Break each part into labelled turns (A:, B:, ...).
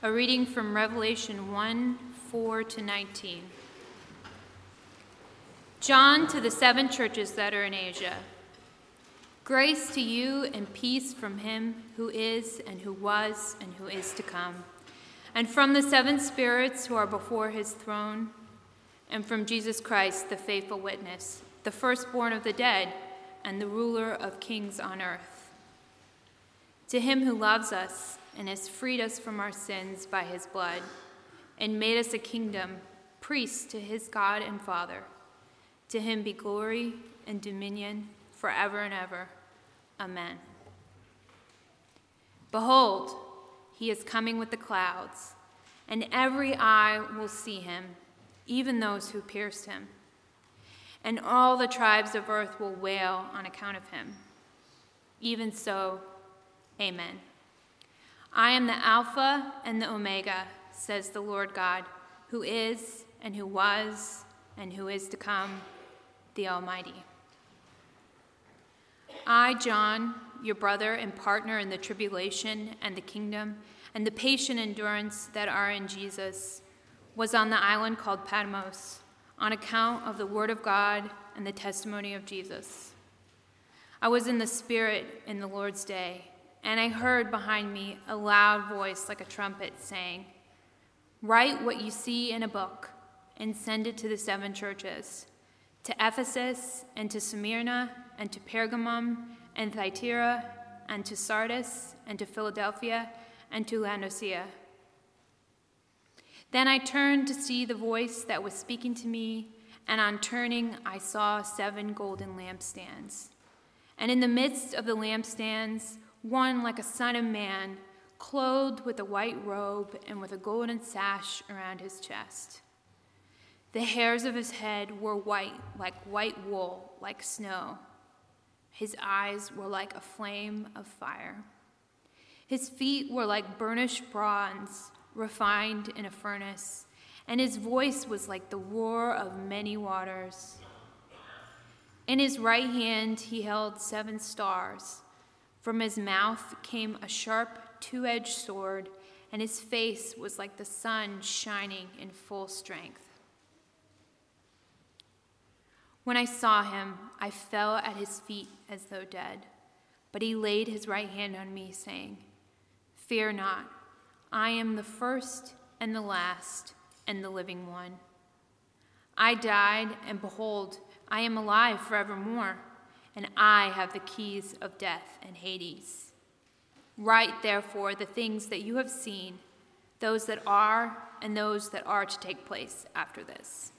A: A reading from Revelation 1:4-19. John, to the 7 churches that are in Asia. Grace to you and peace from him who is and who was and who is to come, and from the 7 spirits who are before his throne, and from Jesus Christ, the faithful witness, the firstborn of the dead, and the ruler of kings on earth. To him who loves us and has freed us from our sins by his blood, and made us a kingdom, priests to his God and Father. To him be glory and dominion forever and ever. Amen. Behold, he is coming with the clouds, and every eye will see him, even those who pierced him. And all the tribes of earth will wail on account of him. Even so, amen. I am the Alpha and the Omega, says the Lord God, who is and who was and who is to come, the Almighty. I, John, your brother and partner in the tribulation and the kingdom and the patient endurance that are in Jesus, was on the island called Patmos on account of the word of God and the testimony of Jesus. I was in the Spirit in the Lord's day, and I heard behind me a loud voice like a trumpet saying, "Write what you see in a book and send it to the 7 churches, to Ephesus and to Smyrna and to Pergamum and Thyatira and to Sardis and to Philadelphia and to Laodicea." Then I turned to see the voice that was speaking to me, and on turning I saw 7 golden lampstands. And in the midst of the lampstands, one like a son of man, clothed with a white robe and with a golden sash around his chest. The hairs of his head were white, like white wool, like snow. His eyes were like a flame of fire. His feet were like burnished bronze, refined in a furnace, and his voice was like the roar of many waters. In his right hand he held 7 stars. From his mouth came a sharp 2-edged sword, and his face was like the sun shining in full strength. When I saw him, I fell at his feet as though dead, but he laid his right hand on me, saying, "Fear not, I am the first and the last and the living one. I died, and behold, I am alive forevermore, and I have the keys of death and Hades. Write, therefore, the things that you have seen, those that are and those that are to take place after this."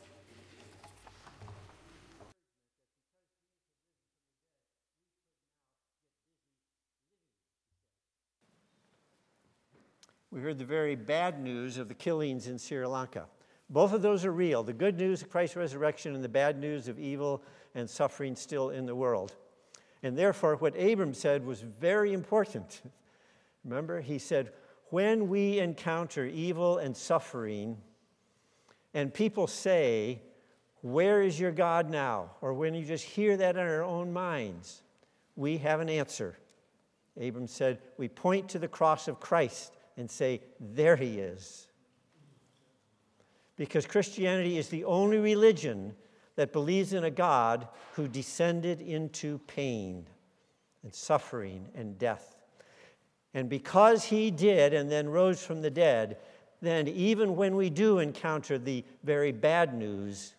B: We heard the very bad news of the killings in Sri Lanka. Both of those are real. The good news of Christ's resurrection and the bad news of evil and suffering still in the world. And therefore, what Abram said was very important. Remember, he said, when we encounter evil and suffering, and people say, "Where is your God now?" or when you just hear that in our own minds, we have an answer. Abram said, we point to the cross of Christ and say, "There he is." Because Christianity is the only religion that believes in a God who descended into pain and suffering and death. And because he did and then rose from the dead, then even when we do encounter the very bad news,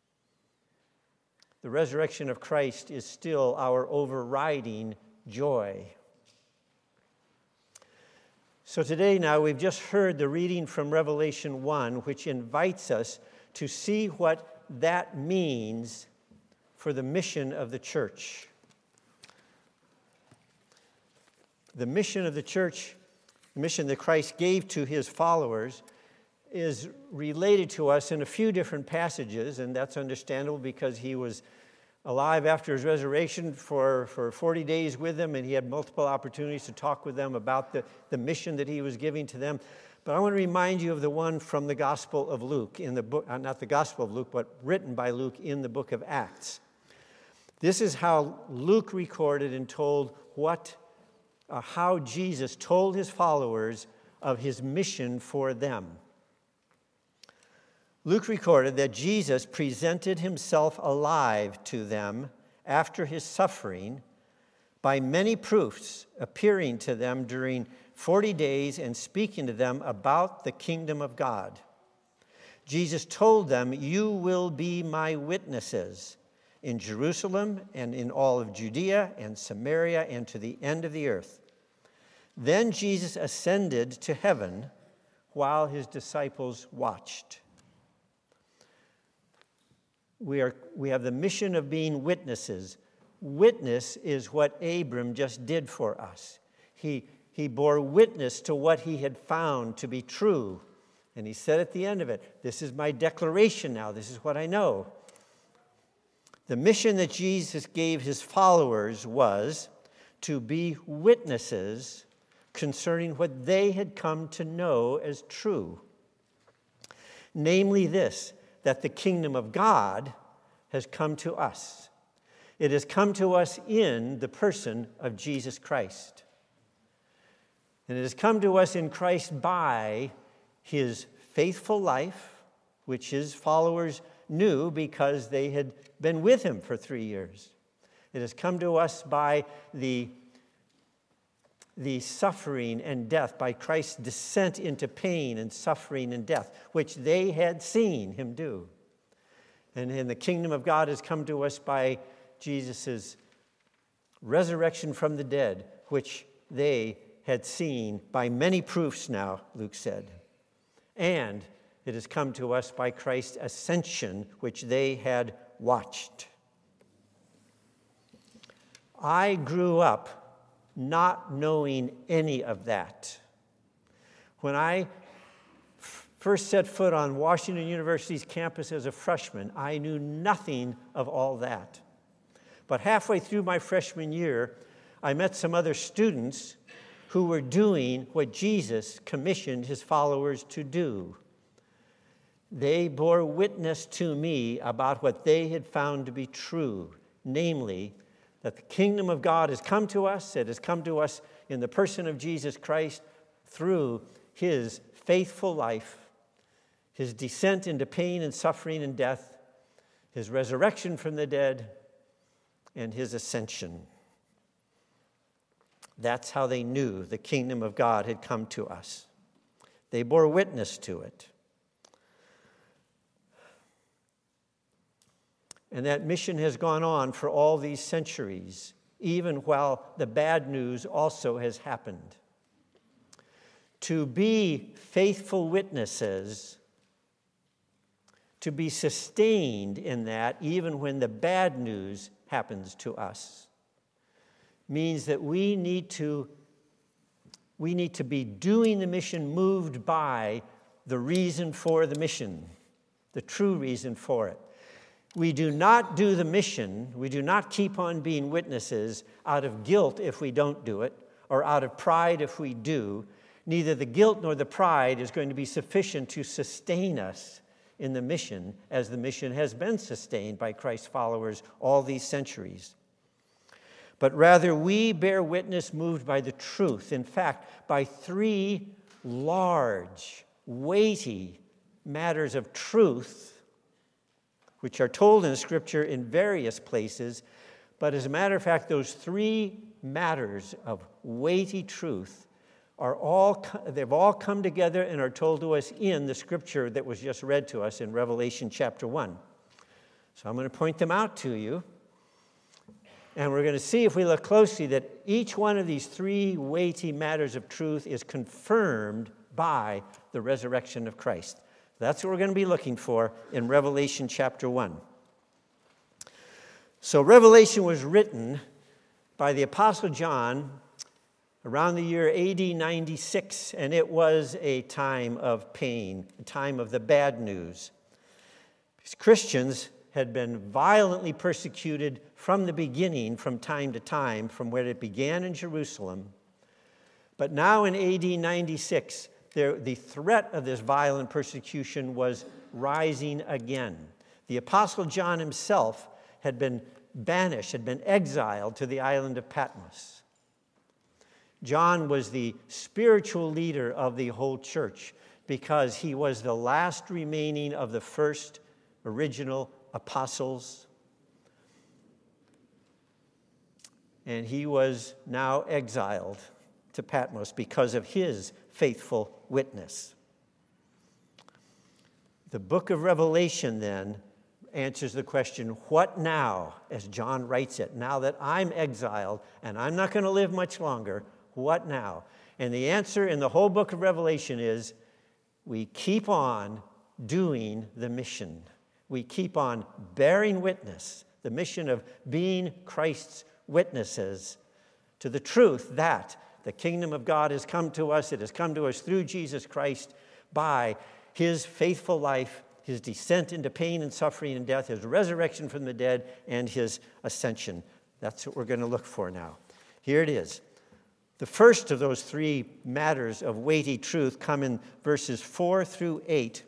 B: the resurrection of Christ is still our overriding joy. So today now we've just heard the reading from Revelation 1, which invites us to see what that means for the mission of the church. The mission of the church, the mission that Christ gave to his followers, is related to us in a few different passages, and that's understandable because he was alive after his resurrection for 40 days with them, and he had multiple opportunities to talk with them about the mission that he was giving to them. But I want to remind you of the one from the Gospel of Luke, in the book, not the Gospel of Luke, but written by Luke in the book of Acts. This is how Luke recorded and told how Jesus told his followers of his mission for them. Luke recorded that Jesus presented himself alive to them after his suffering by many proofs, appearing to them during 40 days and speaking to them about the kingdom of God. Jesus told them, "You will be my witnesses in Jerusalem and in all of Judea and Samaria and to the end of the earth." Then Jesus ascended to heaven while his disciples watched. We have the mission of being witnesses. Witness is what Abram just did for us. He bore witness to what he had found to be true. And he said at the end of it, "This is my declaration now. This is what I know." The mission that Jesus gave his followers was to be witnesses concerning what they had come to know as true. Namely this, that the kingdom of God has come to us. It has come to us in the person of Jesus Christ. And it has come to us in Christ by his faithful life, which his followers knew because they had been with him for 3 years. It has come to us by the suffering and death, by Christ's descent into pain and suffering and death, which they had seen him do. And the kingdom of God has come to us by Jesus' resurrection from the dead, which they had seen by many proofs now, Luke said. And it has come to us by Christ's ascension, which they had watched. I grew up not knowing any of that. When I first set foot on Washington University's campus as a freshman, I knew nothing of all that. But halfway through my freshman year, I met some other students who were doing what Jesus commissioned his followers to do. They bore witness to me about what they had found to be true, namely, that the kingdom of God has come to us. It has come to us in the person of Jesus Christ through his faithful life, his descent into pain and suffering and death, his resurrection from the dead, and his ascension. That's how they knew the kingdom of God had come to us. They bore witness to it. And that mission has gone on for all these centuries, even while the bad news also has happened. To be faithful witnesses, to be sustained in that even when the bad news happens to us, means that we need to be doing the mission moved by the reason for the mission, the true reason for it. We do not do the mission, we do not keep on being witnesses out of guilt if we don't do it, or out of pride if we do. Neither the guilt nor the pride is going to be sufficient to sustain us in the mission, as the mission has been sustained by Christ's followers all these centuries. But rather, we bear witness moved by the truth. In fact, by 3 large, weighty matters of truth, which are told in Scripture in various places. But as a matter of fact, those 3 matters of weighty truth they've all come together and are told to us in the Scripture that was just read to us in Revelation chapter 1. So I'm going to point them out to you. And we're going to see, if we look closely, that each one of these 3 weighty matters of truth is confirmed by the resurrection of Christ. That's what we're going to be looking for in Revelation chapter 1. So Revelation was written by the Apostle John around the year AD 96, and it was a time of pain, a time of the bad news. Because Christians had been violently persecuted from the beginning, from time to time, from where it began in Jerusalem. But now in AD 96, the threat of this violent persecution was rising again. The Apostle John himself had been banished, had been exiled to the island of Patmos. John was the spiritual leader of the whole church because he was the last remaining of the first original apostles. And he was now exiled to Patmos because of his faithful witness. The book of Revelation then answers the question, what now, as John writes it, now that I'm exiled and I'm not going to live much longer, what now? And the answer in the whole book of Revelation is, we keep on doing the mission. We keep on bearing witness, the mission of being Christ's witnesses to the truth that the kingdom of God has come to us. It has come to us through Jesus Christ by his faithful life, his descent into pain and suffering and death, his resurrection from the dead, and his ascension. That's what we're going to look for now. Here it is. The first of those three matters of weighty truth come in verses 4 through 8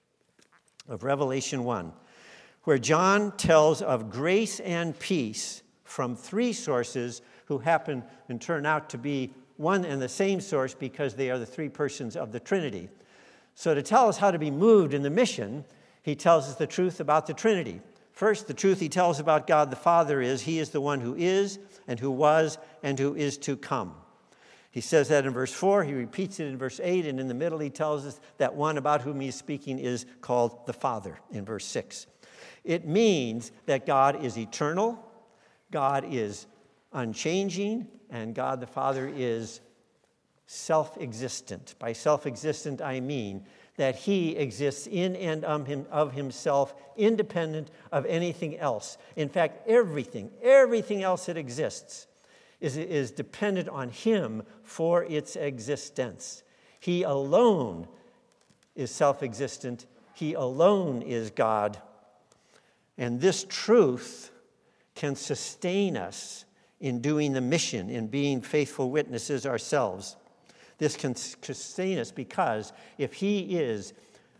B: of Revelation 1, where John tells of grace and peace from three sources who happen and turn out to be one and the same source because they are the three persons of the Trinity. So to tell us how to be moved in the mission, he tells us the truth about the Trinity. First, the truth he tells about God the Father is he is the one who is and who was and who is to come. He says that in verse 4, he repeats it in verse 8, and in the middle he tells us that one about whom he is speaking is called the Father in verse 6. It means that God is eternal, God is unchanging, and God the Father is self-existent. By self-existent, I mean that he exists in and of himself, independent of anything else. In fact, everything else that exists is dependent on him for its existence. He alone is self-existent. He alone is God. And this truth can sustain us in doing the mission, in being faithful witnesses ourselves. This can sustain us because if he is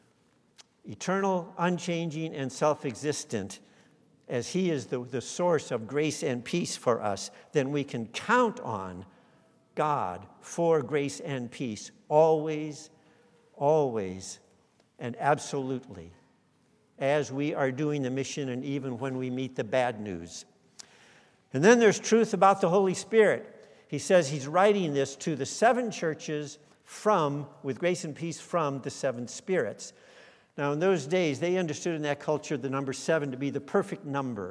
B: eternal, unchanging, and self-existent, as he is the source of grace and peace for us, then we can count on God for grace and peace always, always, and absolutely, as we are doing the mission and even when we meet the bad news. And then there's truth about the Holy Spirit. He says he's writing this to the seven churches with grace and peace from the seven spirits. Now, in those days, they understood in that culture the number 7 to be the perfect number.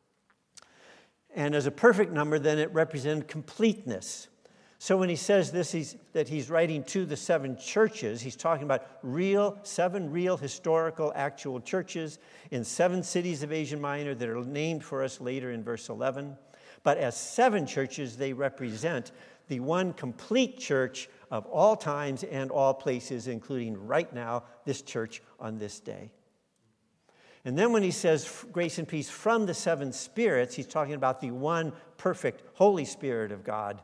B: And as a perfect number, then it represented completeness. So when he says this, that he's writing to the 7 churches, he's talking about 7 real historical actual churches in 7 cities of Asia Minor that are named for us later in verse 11. But as 7 churches, they represent the one complete church of all times and all places, including right now, this church on this day. And then when he says grace and peace from the 7 spirits, he's talking about the one perfect Holy Spirit of God,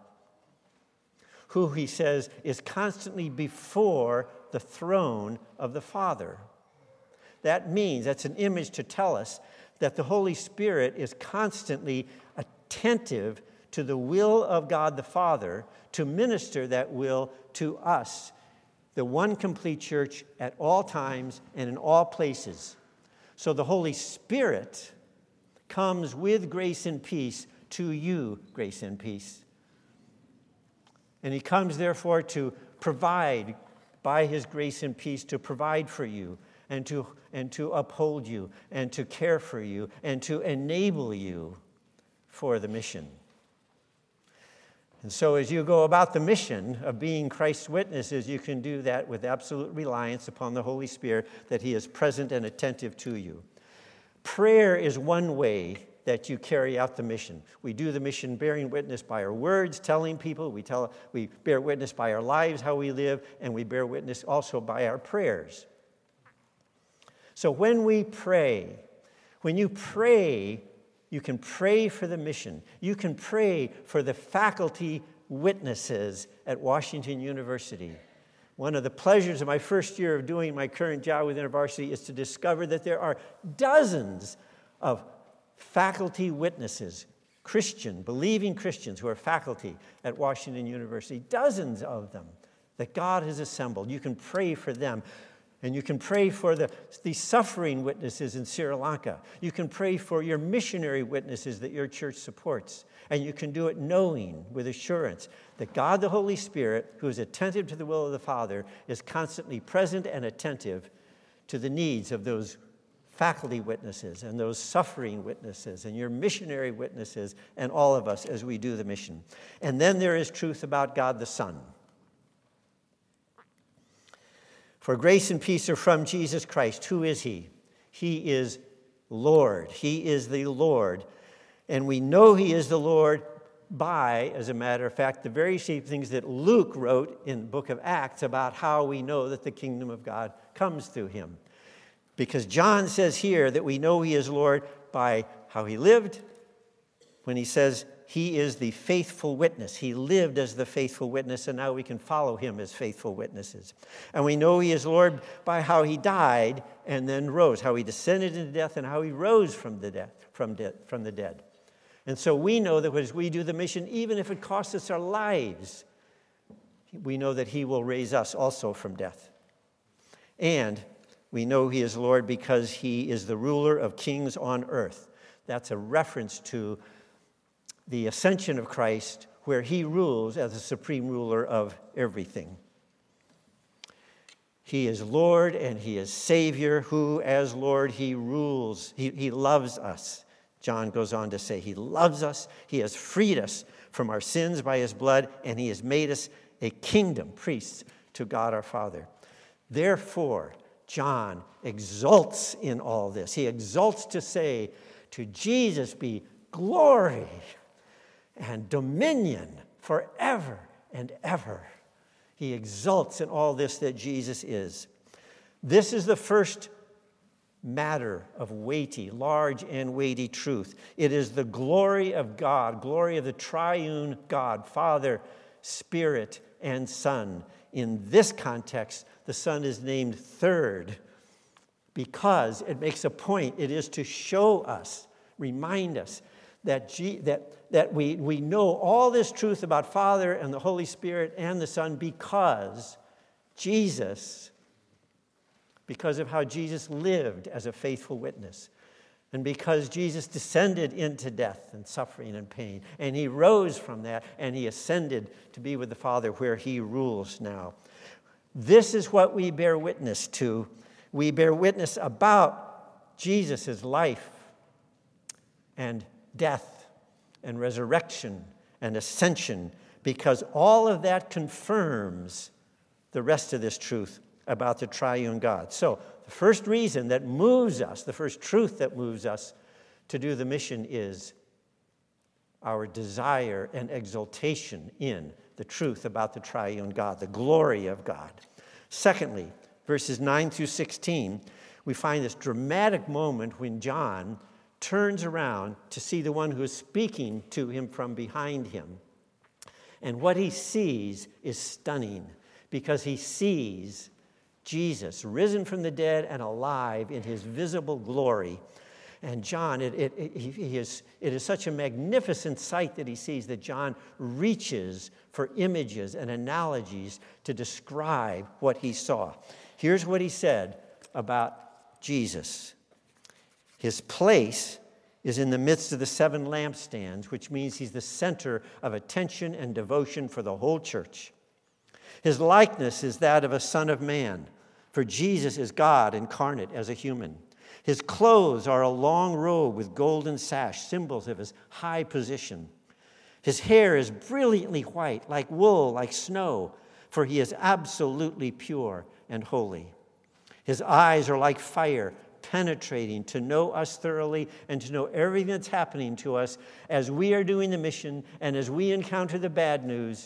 B: who he says is constantly before the throne of the Father. That means, that's an image to tell us that the Holy Spirit is constantly attentive to the will of God the Father to minister that will to us, the one complete church at all times and in all places. So the Holy Spirit comes with grace and peace to you, grace and peace. And he comes, therefore, to provide by his grace and peace, to provide for you and to uphold you and to care for you and to enable you for the mission. And so as you go about the mission of being Christ's witnesses, you can do that with absolute reliance upon the Holy Spirit, that he is present and attentive to you. Prayer is one way that you carry out the mission. We do the mission bearing witness by our words, telling people. We bear witness by our lives, how we live, and we bear witness also by our prayers. So when we pray, when you pray, you can pray for the mission. You can pray for the faculty witnesses at Washington University. One of the pleasures of my first year of doing my current job with InterVarsity is to discover that there are dozens of faculty witnesses, believing Christians who are faculty at Washington University, dozens of them that God has assembled. You can pray for them. And you can pray for the suffering witnesses in Sri Lanka. You can pray for your missionary witnesses that your church supports. And you can do it knowing with assurance that God the Holy Spirit, who is attentive to the will of the Father, is constantly present and attentive to the needs of those faculty witnesses and those suffering witnesses and your missionary witnesses and all of us as we do the mission. And then there is truth about God the Son. For grace and peace are from Jesus Christ. Who is he? He is Lord. He is the Lord. And we know he is the Lord by, as a matter of fact, the very same things that Luke wrote in the book of Acts about how we know that the kingdom of God comes through him. Because John says here that we know he is Lord by how he lived, when he says he is the faithful witness. He lived as the faithful witness, and now we can follow him as faithful witnesses. And we know he is Lord by how he died and then rose, how he descended into death and how he rose from the dead. And so we know that as we do the mission, even if it costs us our lives, we know that he will raise us also from death. And we know he is Lord because he is the ruler of kings on earth. That's a reference to the ascension of Christ, where he rules as the supreme ruler of everything. He is Lord and he is Savior, who as Lord he rules. He loves us. John goes on to say he loves us. He has freed us from our sins by his blood, and he has made us a kingdom, priests to God our Father. Therefore, John exults in all this. He exults to say, to Jesus be glory and dominion forever and ever. He exults in all this that Jesus is. This is the first matter of large and weighty truth. It is the glory of God, glory of the triune God, Father, Spirit, and Son. In this context, the Son is named third because it makes a point. It is to show us, remind us, that we know all this truth about Father and the Holy Spirit and the Son because of how Jesus lived as a faithful witness, and because Jesus descended into death and suffering and pain, and he rose from that, and he ascended to be with the Father where he rules now. This is what we bear witness to. We bear witness about Jesus' life and death and resurrection and ascension, because all of that confirms the rest of this truth about the triune God. So the first reason that moves us, the first truth that moves us to do the mission is our desire and exultation in the truth about the triune God, the glory of God. Secondly, verses 9 through 16, we find this dramatic moment when John turns around to see the one who is speaking to him from behind him. And what he sees is stunning, because he sees Jesus risen from the dead and alive in his visible glory. And John, it is such a magnificent sight that he sees that John reaches for images and analogies to describe what he saw. Here's what he said about Jesus. His place is in the midst of the 7 lampstands, which means he's the center of attention and devotion for the whole church. His likeness is that of a son of man, for Jesus is God incarnate as a human. His clothes are a long robe with golden sash, symbols of his high position. His hair is brilliantly white, like wool, like snow, for he is absolutely pure and holy. His eyes are like fire, penetrating to know us thoroughly and to know everything that's happening to us as we are doing the mission and as we encounter the bad news.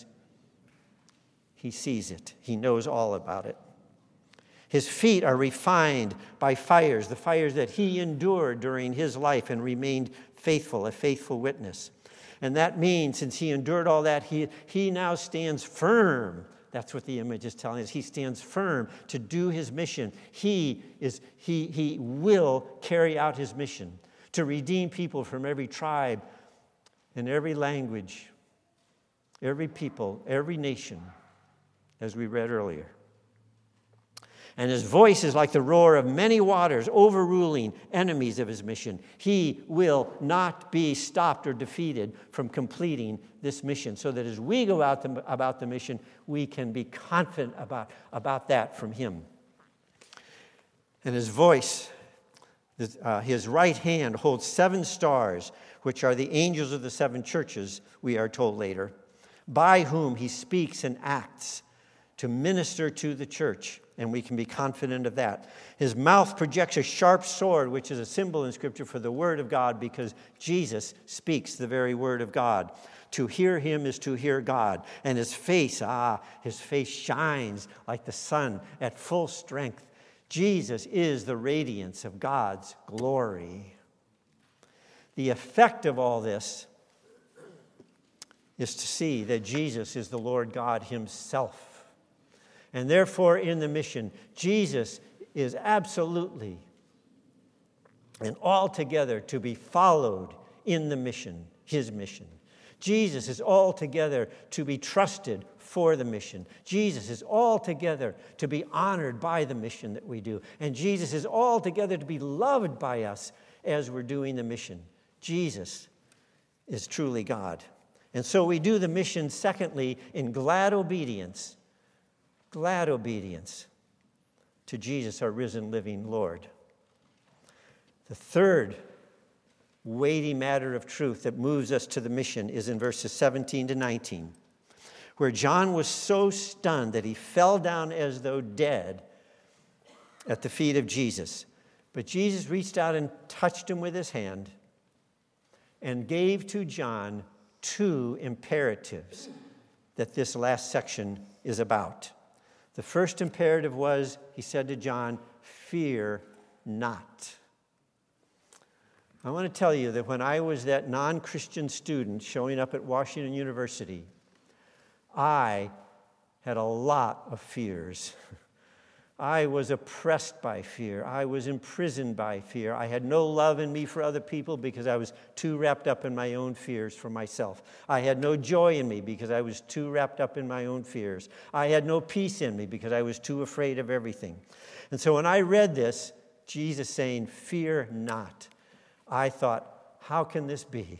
B: He sees it. He knows all about it. His feet are refined by fires, the fires that he endured during his life and remained faithful, a faithful witness. And that means, since he endured all that, he now stands firm. That's what the image is telling us. He stands firm to do his mission. He will carry out his mission to redeem people from every tribe in every language, every people, every nation, as we read earlier. And his voice is like the roar of many waters, overruling enemies of his mission. He will not be stopped or defeated from completing this mission, so that as we go out about the mission, we can be confident about that from him. And his voice, his right hand holds 7 stars, which are the angels of the 7 churches, we are told later, by whom he speaks and acts to minister to the church. And we can be confident of that. His mouth projects a sharp sword, which is a symbol in Scripture for the Word of God, because Jesus speaks the very Word of God. To hear him is to hear God. And his face shines like the sun at full strength. Jesus is the radiance of God's glory. The effect of all this is to see that Jesus is the Lord God himself. And therefore, in the mission, Jesus is absolutely and altogether to be followed in the mission, his mission. Jesus is altogether to be trusted for the mission. Jesus is altogether to be honored by the mission that we do. And Jesus is altogether to be loved by us as we're doing the mission. Jesus is truly God. And so we do the mission, secondly, in glad obedience to Jesus, our risen, living Lord. The third weighty matter of truth that moves us to the mission is in verses 17 to 19, where John was so stunned that he fell down as though dead at the feet of Jesus. But Jesus reached out and touched him with his hand and gave to John 2 imperatives that this last section is about. The first imperative was, he said to John, fear not. I want to tell you that when I was that non-Christian student showing up at Washington University, I had a lot of fears. I was oppressed by fear. I was imprisoned by fear. I had no love in me for other people because I was too wrapped up in my own fears for myself. I had no joy in me because I was too wrapped up in my own fears. I had no peace in me because I was too afraid of everything. And so when I read this, Jesus saying, fear not, I thought, how can this be?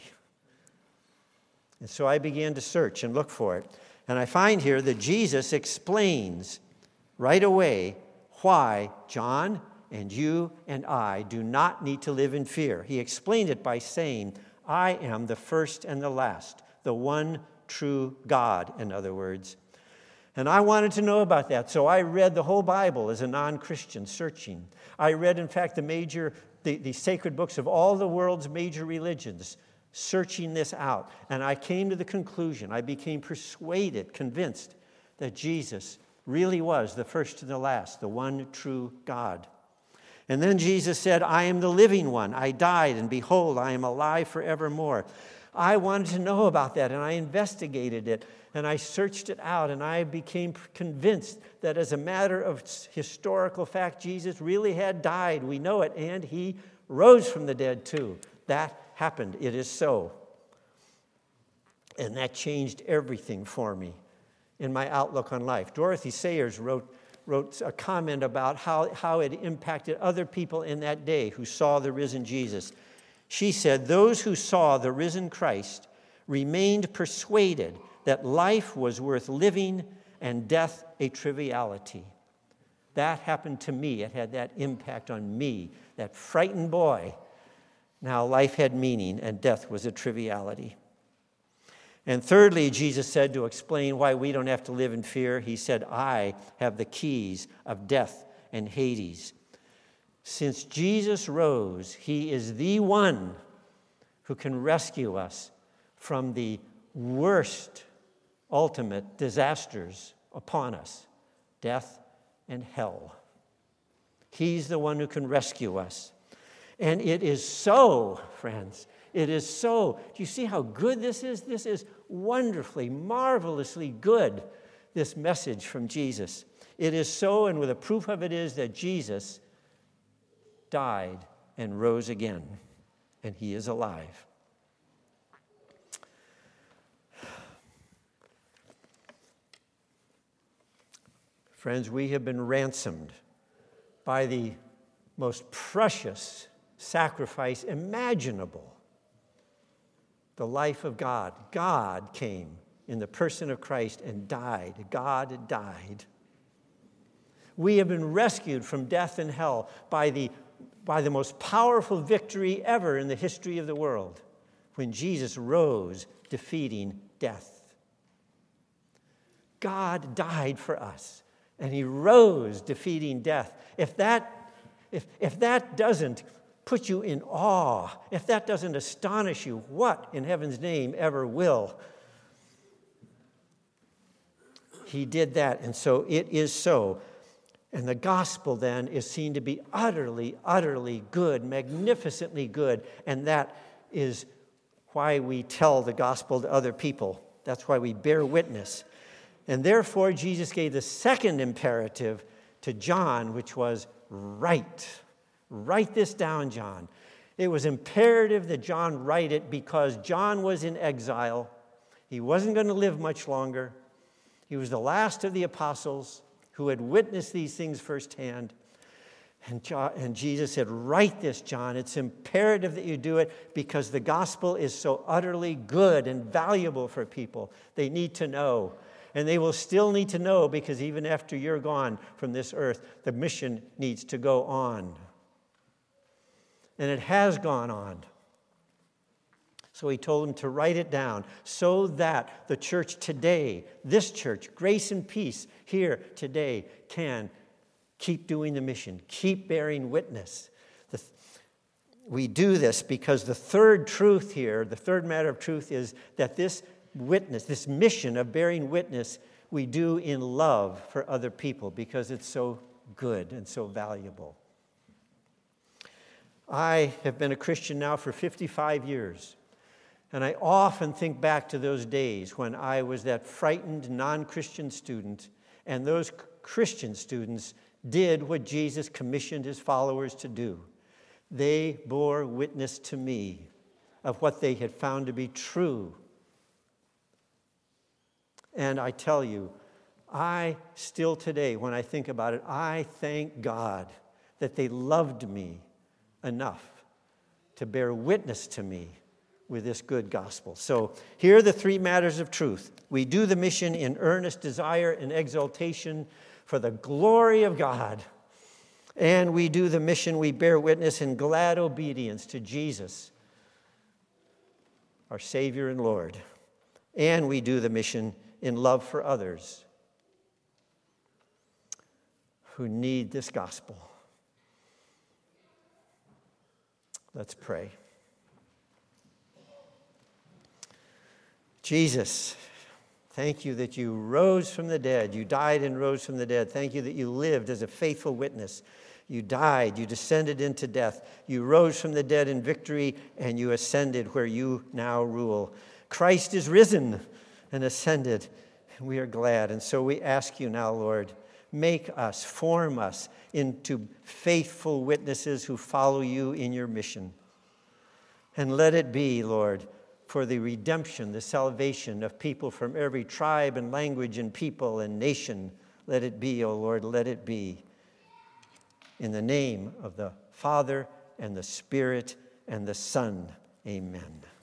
B: And so I began to search and look for it. And I find here that Jesus explains right away why John and you and I do not need to live in fear. He explained it by saying, I am the first and the last, the one true God, in other words. And I wanted to know about that, so I read the whole Bible as a non-Christian, searching. I read, in fact, the sacred books of all the world's major religions, searching this out. And I came to the conclusion, I became persuaded, convinced, that Jesus really was the first and the last, the one true God. And then Jesus said, I am the living one. I died, and behold, I am alive forevermore. I wanted to know about that, and I investigated it, and I searched it out, and I became convinced that as a matter of historical fact, Jesus really had died. We know it, and he rose from the dead too. That happened. It is so. And that changed everything for me in my outlook on life. Dorothy Sayers wrote a comment about how it impacted other people in that day who saw the risen Jesus. She said, those who saw the risen Christ remained persuaded that life was worth living and death a triviality. That happened to me. It had that impact on me, that frightened boy. Now life had meaning and death was a triviality. And thirdly, Jesus said, to explain why we don't have to live in fear, he said, I have the keys of death and Hades. Since Jesus rose, he is the one who can rescue us from the worst ultimate disasters upon us, death and hell. He's the one who can rescue us. And it is so, friends, it is so. Do you see how good this is? This is wonderfully, marvelously good, this message from Jesus. It is so, and the proof of it is that Jesus died and rose again, and he is alive. Friends, we have been ransomed by the most precious sacrifice imaginable, the life of God. God came in the person of Christ and died. God died. We have been rescued from death and hell by the most powerful victory ever in the history of the world, when Jesus rose, defeating death. God died for us, and he rose, defeating death. If that doesn't put you in awe, if that doesn't astonish you, what in heaven's name ever will? He did that, and so it is so. And the gospel then is seen to be utterly, utterly good, magnificently good, and that is why we tell the gospel to other people. That's why we bear witness. And therefore, Jesus gave the second imperative to John, which was write. Write this down, John. It was imperative that John write it because John was in exile. He wasn't going to live much longer. He was the last of the apostles who had witnessed these things firsthand. And Jesus said, write this, John. It's imperative that you do it because the gospel is so utterly good and valuable for people. They need to know. And they will still need to know because even after you're gone from this earth, the mission needs to go on. And it has gone on. So he told him to write it down so that the church today, this church, Grace and Peace here today, can keep doing the mission, keep bearing witness. We do this because the third truth here, the third matter of truth is that this witness, this mission of bearing witness, we do in love for other people because it's so good and so valuable. I have been a Christian now for 55 years, and I often think back to those days when I was that frightened non-Christian student, and those Christian students did what Jesus commissioned his followers to do. They bore witness to me of what they had found to be true. And I tell you, I still today, when I think about it, I thank God that they loved me enough to bear witness to me with this good gospel. So here are the three matters of truth. We do the mission in earnest desire and exaltation for the glory of God. And we do the mission, we bear witness in glad obedience to Jesus, our Savior and Lord. And we do the mission in love for others who need this gospel. Let's pray. Jesus, thank you that you rose from the dead. You died and rose from the dead. Thank you that you lived as a faithful witness. You died, you descended into death. You rose from the dead in victory, and you ascended where you now rule. Christ is risen and ascended, and we are glad. And so we ask you now, Lord, make us, form us into faithful witnesses who follow you in your mission. And let it be, Lord, for the redemption, the salvation of people from every tribe and language and people and nation. Let it be, O Lord, let it be. In the name of the Father and the Spirit and the Son, amen.